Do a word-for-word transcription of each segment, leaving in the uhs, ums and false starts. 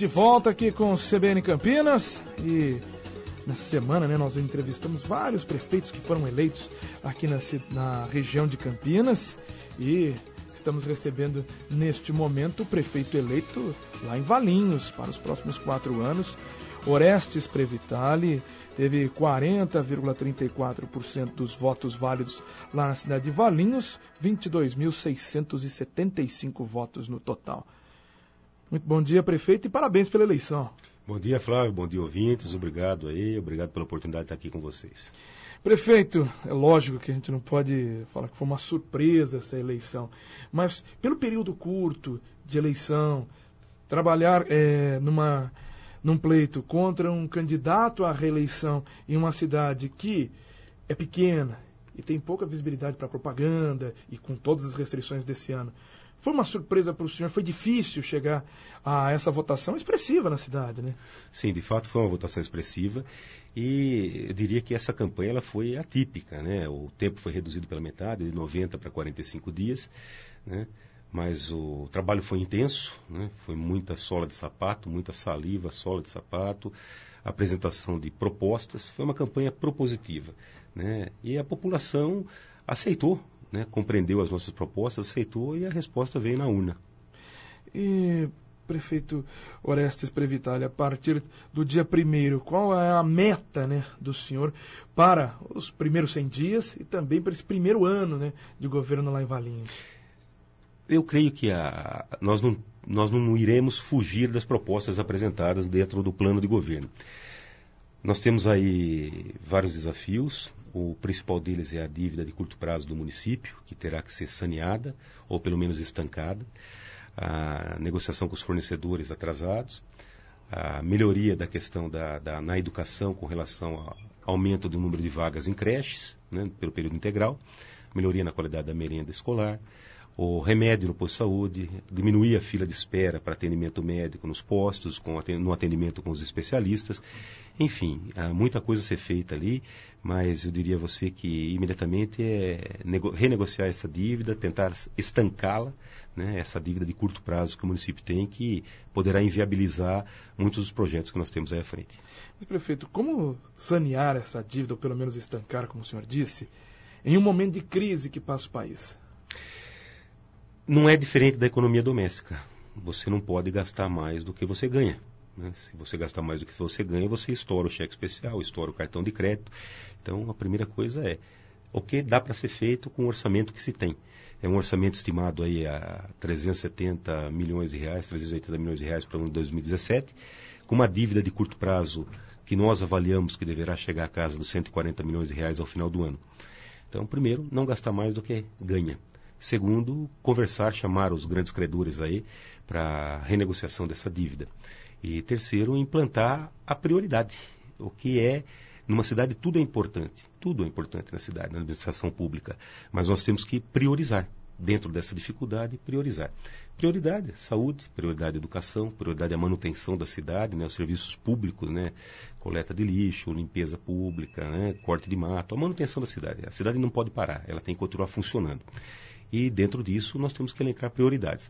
De volta aqui com o C B N Campinas e nessa semana, né, nós entrevistamos vários prefeitos que foram eleitos aqui na, na região de Campinas e estamos recebendo neste momento o prefeito eleito lá em Valinhos para os próximos quatro anos. Orestes Previtali teve quarenta vírgula trinta e quatro por cento dos votos válidos lá na cidade de Valinhos, vinte e dois mil seiscentos e setenta e cinco votos no total. Muito bom dia, prefeito, e parabéns pela eleição. Bom dia, Flávio, bom dia, ouvintes, obrigado aí, obrigado pela oportunidade de estar aqui com vocês. Prefeito, é lógico que a gente não pode falar que foi uma surpresa essa eleição, mas pelo período curto de eleição, trabalhar é, numa, num pleito contra um candidato à reeleição em uma cidade que é pequena e tem pouca visibilidade para propaganda e com todas as restrições desse ano, foi uma surpresa para o senhor? Foi difícil chegar a essa votação expressiva na cidade, né? Sim, de fato foi uma votação expressiva e eu diria que essa campanha ela foi atípica, né? O tempo foi reduzido pela metade, de noventa para quarenta e cinco dias, né? Mas o trabalho foi intenso, né? Foi muita sola de sapato, muita saliva, sola de sapato, apresentação de propostas, foi uma campanha propositiva, né? E a população aceitou, né, compreendeu as nossas propostas, aceitou e a resposta veio na urna. E, prefeito Orestes Previtali, a partir do dia primeiro, qual é a meta, né, do senhor para os primeiros cem dias e também para esse primeiro ano, né, de governo lá em Valinhos? Eu creio que a, nós, não, nós não iremos fugir das propostas apresentadas dentro do plano de governo. Nós temos aí vários desafios. O principal deles é a dívida de curto prazo do município, que terá que ser saneada, ou pelo menos estancada. A negociação com os fornecedores atrasados. A melhoria da questão da, da, na educação com relação ao aumento do número de vagas em creches, né, pelo período integral. Melhoria na qualidade da merenda escolar. O remédio no posto de saúde, diminuir a fila de espera para atendimento médico nos postos, com, no atendimento com os especialistas. Enfim, há muita coisa a ser feita ali, mas eu diria a você que imediatamente é renegociar essa dívida, tentar estancá-la, né, essa dívida de curto prazo que o município tem, que poderá inviabilizar muitos dos projetos que nós temos aí à frente. Mas, prefeito, como sanear essa dívida, ou pelo menos estancar, como o senhor disse, em um momento de crise que passa o país? Não é diferente da economia doméstica. Você não pode gastar mais do que você ganha, né? Se você gastar mais do que você ganha, você estoura o cheque especial, estoura o cartão de crédito. Então, a primeira coisa é o que dá para ser feito com o orçamento que se tem. É um orçamento estimado aí a trezentos e setenta milhões de reais, trezentos e oitenta milhões de reais para o ano de dois mil e dezessete, com uma dívida de curto prazo que nós avaliamos que deverá chegar à casa dos cento e quarenta milhões de reais ao final do ano. Então, primeiro, não gastar mais do que ganha. Segundo, conversar, chamar os grandes credores aí para renegociação dessa dívida. E terceiro, implantar a prioridade. O que é, numa cidade, tudo é importante. Tudo é importante na cidade, na administração pública. Mas nós temos que priorizar. Dentro dessa dificuldade, priorizar. Prioridade, saúde, prioridade, educação, prioridade a manutenção da cidade, né, os serviços públicos, né, coleta de lixo, limpeza pública, né, corte de mato, a manutenção da cidade. A cidade não pode parar, ela tem que continuar funcionando. E dentro disso nós temos que elencar prioridades.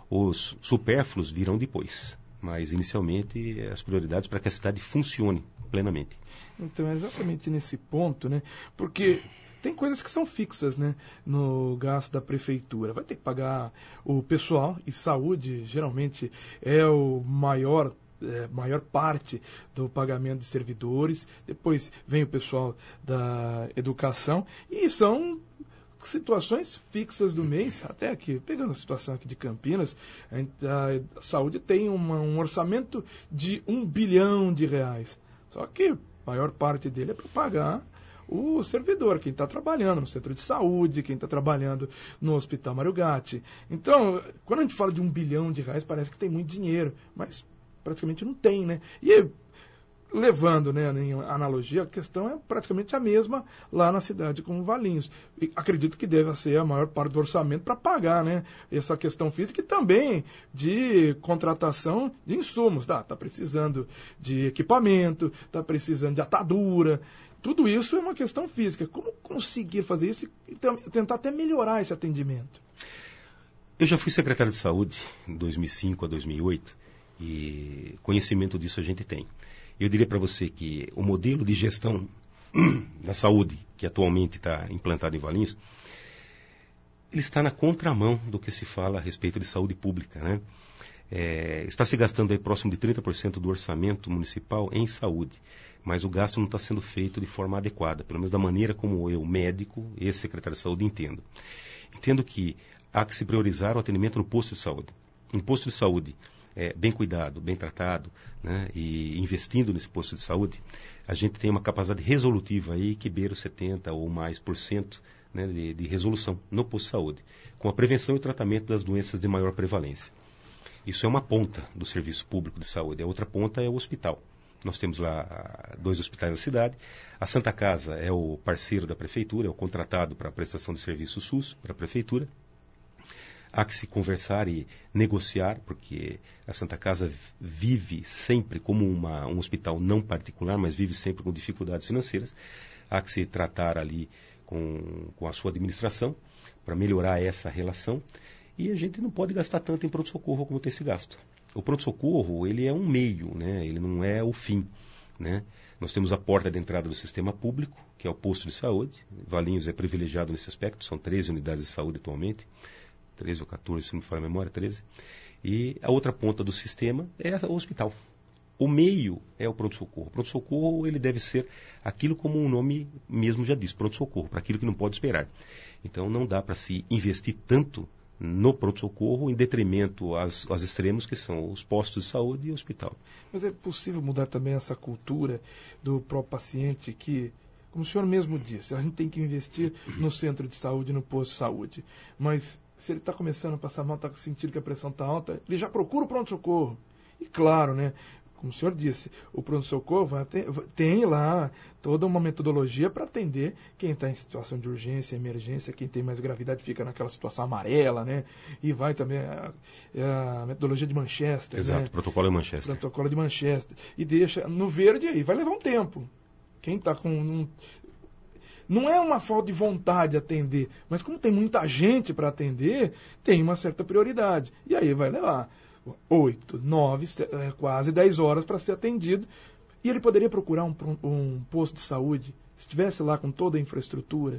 Os supérfluos virão depois, mas inicialmente as prioridades para que a cidade funcione plenamente. Então é exatamente nesse ponto, né? Porque tem coisas que são fixas, né, no gasto da prefeitura. Vai ter que pagar o pessoal, e saúde geralmente é o maior É, maior parte do pagamento de servidores. Depois vem o pessoal da educação e são situações fixas do mês. Até aqui, pegando a situação aqui de Campinas, a, a saúde tem uma, um orçamento de um bilhão de reais. Só que a maior parte dele é para pagar o servidor, quem está trabalhando no centro de saúde, quem está trabalhando no Hospital Mário Gatti. Então, quando a gente fala de um bilhão de reais, parece que tem muito dinheiro, mas praticamente não tem, né? E levando, né, em analogia, a questão é praticamente a mesma lá na cidade como Valinhos. E acredito que deva ser a maior parte do orçamento para pagar, né, essa questão física e também de contratação de insumos. Tá, tá precisando de equipamento, tá precisando de atadura. Tudo isso é uma questão física. Como conseguir fazer isso e tentar até melhorar esse atendimento? Eu já fui secretário de saúde em dois mil e cinco a dois mil e oito E conhecimento disso a gente tem. Eu diria para você que o modelo de gestão da saúde que atualmente está implantado em Valinhos, ele está na contramão do que se fala a respeito de saúde pública, né? É, está se gastando aí próximo de trinta por cento do orçamento municipal em saúde, mas o gasto não está sendo feito de forma adequada, pelo menos da maneira como eu, médico e secretário de saúde, entendo. Entendo que há que se priorizar o atendimento no posto de saúde. Um posto de saúde é, bem cuidado, bem tratado, né, e investindo nesse posto de saúde, a gente tem uma capacidade resolutiva aí que beira os setenta ou mais por cento, né, de, de resolução no posto de saúde, com a prevenção e o tratamento das doenças de maior prevalência. Isso é uma ponta do serviço público de saúde. A outra ponta é o hospital. Nós temos lá dois hospitais na cidade. A Santa Casa é o parceiro da prefeitura, é o contratado para a prestação de serviço SUS para a prefeitura. Há que se conversar e negociar, porque a Santa Casa vive sempre como uma, um hospital não particular, mas vive sempre com dificuldades financeiras. Há que se tratar ali com, com a sua administração para melhorar essa relação. E a gente não pode gastar tanto em pronto-socorro como tem se gasto. O pronto-socorro, ele é um meio, né? Ele não é o fim, né? Nós temos a porta de entrada do sistema público, que é o posto de saúde. Valinhos é privilegiado nesse aspecto, são treze unidades de saúde atualmente, treze ou quatorze, se não me falha a memória, treze. E a outra ponta do sistema é o hospital. O meio é o pronto-socorro. O pronto-socorro, ele deve ser aquilo como o nome mesmo já diz, pronto-socorro, para aquilo que não pode esperar. Então não dá para se investir tanto no pronto-socorro, em detrimento aos, aos extremos, que são os postos de saúde e o hospital. Mas é possível mudar também essa cultura do próprio paciente que, como o senhor mesmo disse, a gente tem que investir no centro de saúde, no posto de saúde. Mas se ele está começando a passar mal, está sentindo que a pressão está alta, ele já procura o pronto-socorro. E claro, né? Como o senhor disse, o pronto-socorro vai ter, tem lá toda uma metodologia para atender quem está em situação de urgência, emergência, quem tem mais gravidade fica naquela situação amarela, né? E vai também a, a metodologia de Manchester. Exato, né? protocolo de Manchester. Protocolo de Manchester. E deixa no verde aí, vai levar um tempo. Quem está com... Um, não é uma falta de vontade de atender, mas como tem muita gente para atender, tem uma certa prioridade. E aí vai levar oito, nove, quase dez horas para ser atendido. E ele poderia procurar um, um posto de saúde, se estivesse lá com toda a infraestrutura?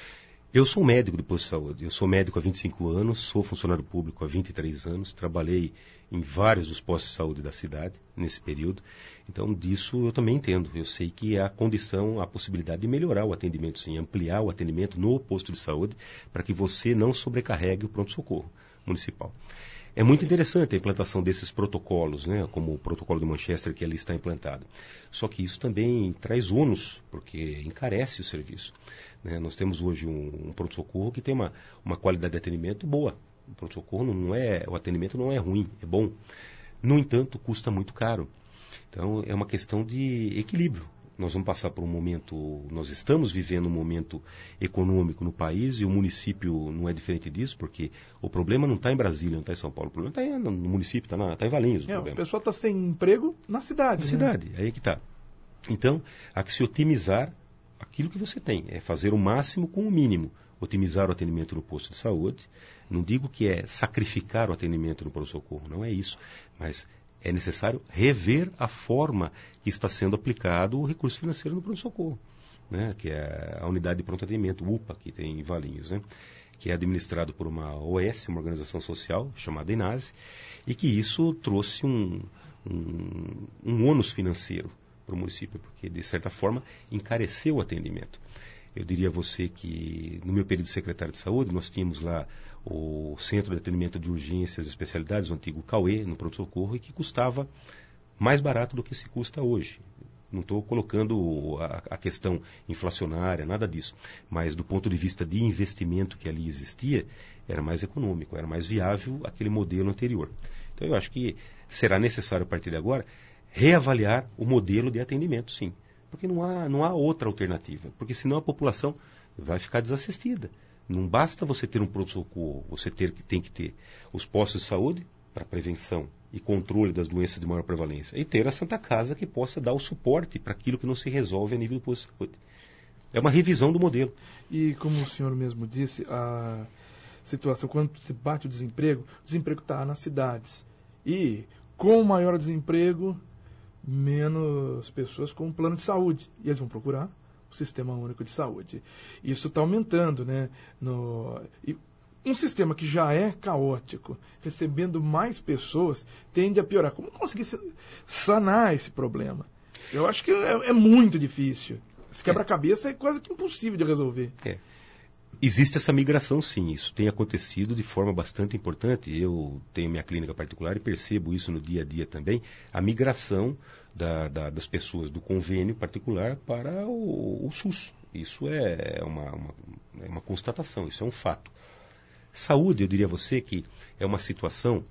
Eu sou médico de posto de saúde. Eu sou médico há vinte e cinco anos, sou funcionário público há vinte e três anos, trabalhei em vários dos postos de saúde da cidade nesse período. Então, disso eu também entendo. Eu sei que há condição, há possibilidade de melhorar o atendimento, sim, ampliar o atendimento no posto de saúde para que você não sobrecarregue o pronto-socorro municipal. É muito interessante a implantação desses protocolos, né, como o protocolo de Manchester que ali está implantado. Só que isso também traz ônus, porque encarece o serviço. Né? Nós temos hoje um, um pronto-socorro que tem uma, uma qualidade de atendimento boa. O pronto-socorro não é, o atendimento não é ruim, é bom. No entanto, custa muito caro. Então, é uma questão de equilíbrio. Nós vamos passar por um momento, nós estamos vivendo um momento econômico no país e o município não é diferente disso, porque o problema não está em Brasília, não está em São Paulo, o problema está no município, está tá em Valinhos. O, é, problema. O pessoal está sem emprego na cidade. Na né? cidade, aí é que está. Então, há que se otimizar aquilo que você tem, é fazer o máximo com o mínimo. Otimizar o atendimento no posto de saúde, não digo que é sacrificar o atendimento no pronto-socorro, não é isso, mas é necessário rever a forma que está sendo aplicado o recurso financeiro no pronto-socorro, né? Que é a unidade de pronto atendimento, U P A, que tem em Valinhos, né? Que é administrado por uma O S, uma organização social chamada INASE, e que isso trouxe um, um, um ônus financeiro para o município, porque, de certa forma, encareceu o atendimento. Eu diria a você que, no meu período de secretário de saúde, nós tínhamos lá o Centro de Atendimento de Urgências e Especialidades, o antigo Cauê, no pronto-socorro, e que custava mais barato do que se custa hoje. Não estou colocando a, a questão inflacionária, nada disso. Mas, do ponto de vista de investimento que ali existia, era mais econômico, era mais viável aquele modelo anterior. Então, eu acho que será necessário, a partir de agora, reavaliar o modelo de atendimento, sim. Porque não há, não há outra alternativa. Porque senão a população vai ficar desassistida. Não basta você ter um pronto-socorro, você ter, tem que ter os postos de saúde para prevenção e controle das doenças de maior prevalência. E ter a Santa Casa que possa dar o suporte para aquilo que não se resolve a nível do posto de saúde. É uma revisão do modelo. E como o senhor mesmo disse, a situação, quando se bate o desemprego, o desemprego está nas cidades. E com maior desemprego, menos pessoas com plano de saúde. E eles vão procurar o Sistema Único de Saúde. Isso está aumentando, né? No, e um sistema que já é caótico, recebendo mais pessoas, tende a piorar. Como conseguir sanar esse problema? Eu acho que é, é muito difícil. Esse quebra-cabeça é quase que impossível de resolver. É. Existe essa migração, sim. Isso tem acontecido de forma bastante importante. Eu tenho minha clínica particular e percebo isso no dia a dia também. A migração da, da, das pessoas do convênio particular para o, o SUS. Isso é uma, uma, é uma constatação, isso é um fato. Saúde, eu diria a você que é uma situação,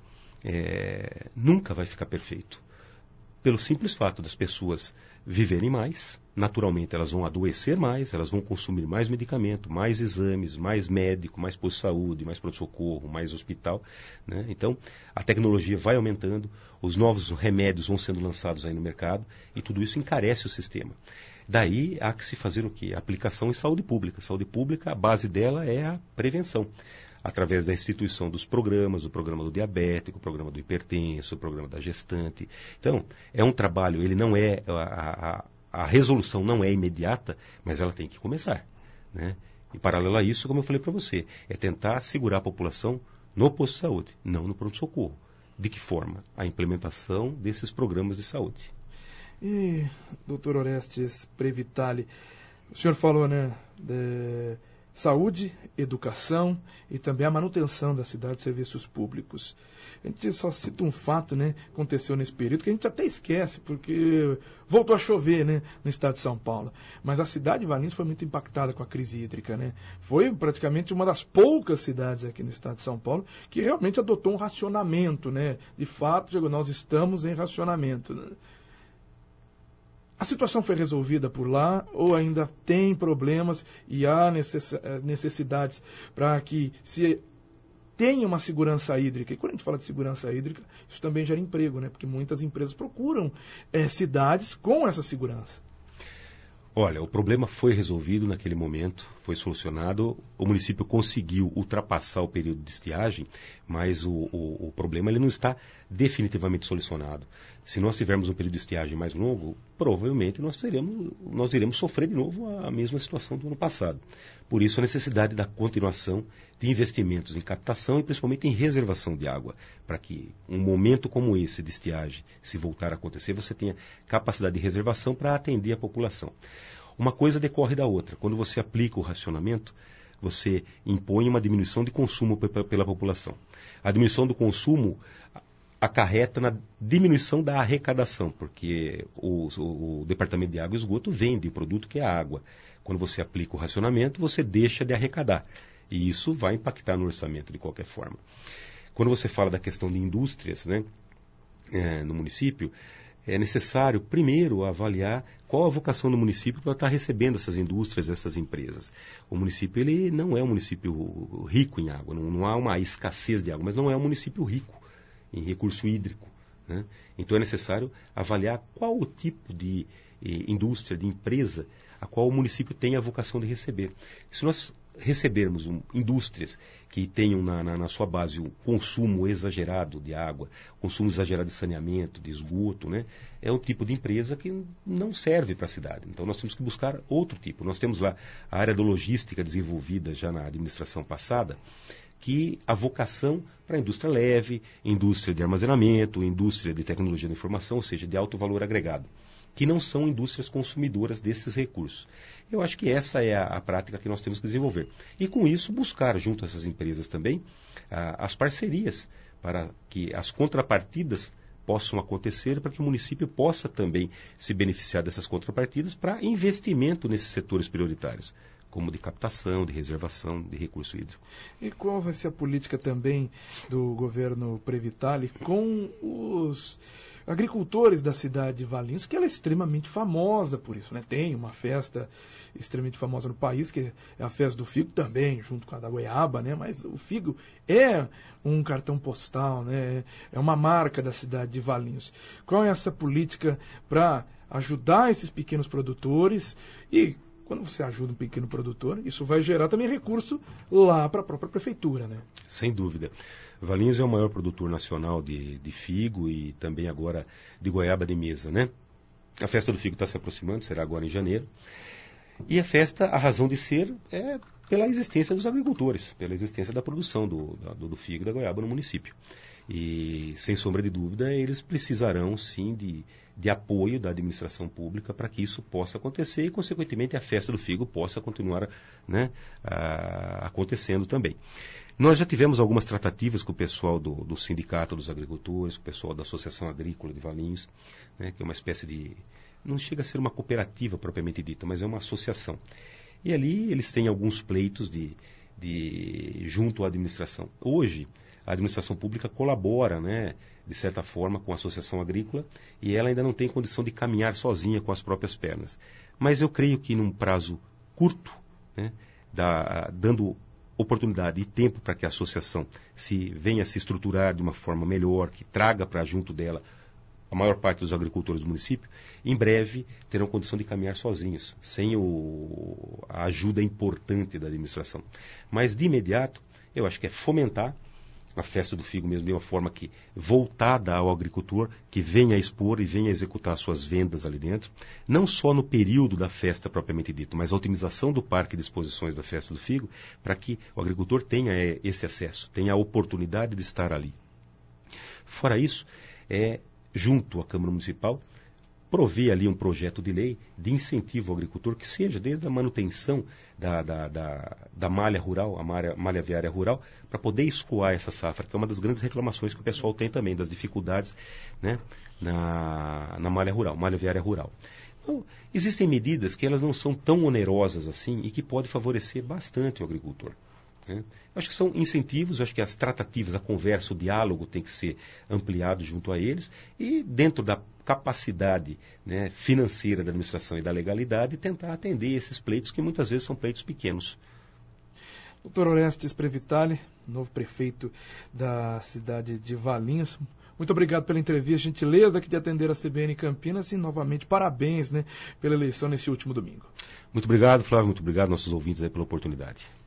é, nunca vai ficar perfeito. Pelo simples fato das pessoas viverem mais, naturalmente elas vão adoecer mais, elas vão consumir mais medicamento, mais exames, mais médico, mais posto de saúde, mais pronto-socorro, mais hospital, né? Então, a tecnologia vai aumentando, os novos remédios vão sendo lançados aí no mercado e tudo isso encarece o sistema. Daí há que se fazer o quê? Aplicação em saúde pública. Saúde pública, a base dela é a prevenção. Através da instituição dos programas, o programa do diabético, o programa do hipertenso, o programa da gestante. Então, é um trabalho, ele não é, a, a, a resolução não é imediata, mas ela tem que começar, né? E paralelo a isso, como eu falei para você, é tentar segurar a população no posto de saúde, não no pronto-socorro. De que forma? A implementação desses programas de saúde. E, doutor Orestes Previtali, o senhor falou, né, de saúde, educação e também a manutenção da cidade de serviços públicos. A gente só cita um fato, né, que aconteceu nesse período, que a gente até esquece, porque voltou a chover, né, no estado de São Paulo. Mas a cidade de Valinhos foi muito impactada com a crise hídrica, né? Foi praticamente uma das poucas cidades aqui no estado de São Paulo que realmente adotou um racionamento, né? De fato, Diego, nós estamos em racionamento, né? A situação foi resolvida por lá ou ainda tem problemas e há necessidades para que se tenha uma segurança hídrica? E quando a gente fala de segurança hídrica, isso também gera emprego, né? Porque muitas empresas procuram é, cidades com essa segurança. Olha, o problema foi resolvido naquele momento, foi solucionado, o município conseguiu ultrapassar o período de estiagem, mas o, o, o problema ele não está definitivamente solucionado. Se nós tivermos um período de estiagem mais longo, provavelmente nós, teremos, nós iremos sofrer de novo a mesma situação do ano passado. Por isso a necessidade da continuação de investimentos em captação e principalmente em reservação de água, para que um momento como esse de estiagem, se voltar a acontecer, você tenha capacidade de reservação para atender a população. Uma coisa decorre da outra. Quando você aplica o racionamento, você impõe uma diminuição de consumo pela população. A diminuição do consumo acarreta na diminuição da arrecadação, porque o, o, o Departamento de Água e Esgoto vende o produto que é a água. Quando você aplica o racionamento, você deixa de arrecadar. E isso vai impactar no orçamento de qualquer forma. Quando você fala da questão de indústrias, né, é, no município, é necessário, primeiro, avaliar qual a vocação do município para estar recebendo essas indústrias, essas empresas. O município ele não é um município rico em água, não, não há uma escassez de água, mas não é um município rico em recurso hídrico, né? Então é necessário avaliar qual o tipo de eh, indústria, de empresa, a qual o município tem a vocação de receber. Se nós recebermos um, indústrias que tenham na, na, na sua base o consumo exagerado de água, consumo exagerado de saneamento, de esgoto, né, é um tipo de empresa que não serve para a cidade. Então nós temos que buscar outro tipo. Nós temos lá a área da logística desenvolvida já na administração passada, que a vocação para a indústria leve, indústria de armazenamento, indústria de tecnologia da informação, ou seja, de alto valor agregado, que não são indústrias consumidoras desses recursos. Eu acho que essa é a, a prática que nós temos que desenvolver. E com isso buscar junto a essas empresas também a, as parcerias para que as contrapartidas possam acontecer, para que o município possa também se beneficiar dessas contrapartidas para investimento nesses setores prioritários, como de captação, de reservação de recurso hídrico. E qual vai ser a política também do governo Previtali com os agricultores da cidade de Valinhos, que ela é extremamente famosa por isso, né? Tem uma festa extremamente famosa no país, que é a festa do figo também, junto com a da goiaba, né? Mas o figo é um cartão postal, né? É uma marca da cidade de Valinhos. Qual é essa política para ajudar esses pequenos produtores? E quando você ajuda um pequeno produtor, isso vai gerar também recurso lá para a própria prefeitura, né? Sem dúvida. Valinhos é o maior produtor nacional de, de figo e também agora de goiaba de mesa, né? A festa do figo está se aproximando, será agora em janeiro. E a festa, a razão de ser é pela existência dos agricultores, pela existência da produção do, do, do figo e da goiaba no município. E, sem sombra de dúvida, eles precisarão, sim, de, de apoio da administração pública para que isso possa acontecer e, consequentemente, a festa do figo possa continuar, né, a, acontecendo também. Nós já tivemos algumas tratativas com o pessoal do, do Sindicato dos Agricultores, com o pessoal da Associação Agrícola de Valinhos, né, que é uma espécie de... não chega a ser uma cooperativa propriamente dita, mas é uma associação. E ali eles têm alguns pleitos de, de, junto à administração. Hoje, a administração pública colabora, né, de certa forma, com a associação agrícola e ela ainda não tem condição de caminhar sozinha com as próprias pernas. Mas eu creio que num prazo curto, né, da, dando oportunidade e tempo para que a associação se venha a se estruturar de uma forma melhor, que traga para junto dela a maior parte dos agricultores do município, em breve terão condição de caminhar sozinhos, sem o, a ajuda importante da administração. Mas, de imediato, eu acho que é fomentar a festa do figo mesmo de uma forma que voltada ao agricultor, que venha a expor e venha a executar suas vendas ali dentro, não só no período da festa propriamente dito, mas a otimização do parque de exposições da festa do figo, para que o agricultor tenha é, esse acesso, tenha a oportunidade de estar ali. Fora isso, é junto à Câmara Municipal, prover ali um projeto de lei de incentivo ao agricultor, que seja desde a manutenção da, da, da, da malha rural, a malha, malha viária rural, para poder escoar essa safra, que é uma das grandes reclamações que o pessoal tem também, das dificuldades, né, na, na malha rural, malha viária rural. Então, existem medidas que elas não são tão onerosas assim e que podem favorecer bastante o agricultor. Né? Acho que são incentivos, acho que as tratativas, a conversa, o diálogo tem que ser ampliado junto a eles e dentro da capacidade, né, financeira da administração e da legalidade tentar atender esses pleitos que muitas vezes são pleitos pequenos. doutor Orestes Previtali, novo prefeito da cidade de Valinhos, muito obrigado pela entrevista, gentileza aqui de atender a C B N Campinas e novamente parabéns, né, pela eleição nesse último domingo. Muito obrigado, Flávio, muito obrigado nossos ouvintes aí pela oportunidade.